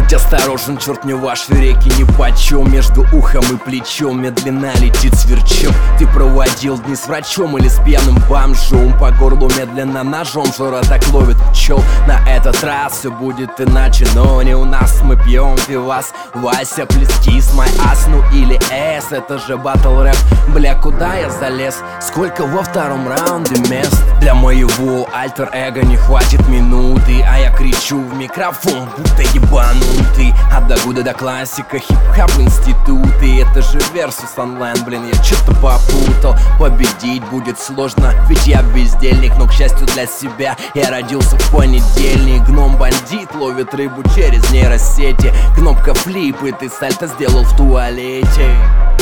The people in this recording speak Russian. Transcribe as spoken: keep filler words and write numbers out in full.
Будь осторожен, черт не ваш, реки нипочем. Между ухом и плечом медленно летит сверчок. Ты проводил дни с врачом или с пьяным бомжом? По горлу медленно ножом Жора так ловит пчел. На этот раз все будет иначе, но не у нас. Мы пьем пивас, Вася, плески с май ас, ну или эс. Это же батл рэп, бля, куда я залез? Сколько во втором раунде мест? Для моего альтер-эго не хватит минуты, а я кричу в микрофон, будто ебанутый. От догуда до классика, хип-хап институты. Это же версус онлайн, блин, я что-то попутал. Победить будет сложно, ведь я бездельник. Но, к счастью для себя, я родился в понедельник. Гном-бандит ловит рыбу через нейросети. Кнопка флип, и ты сальто сделал в туалете.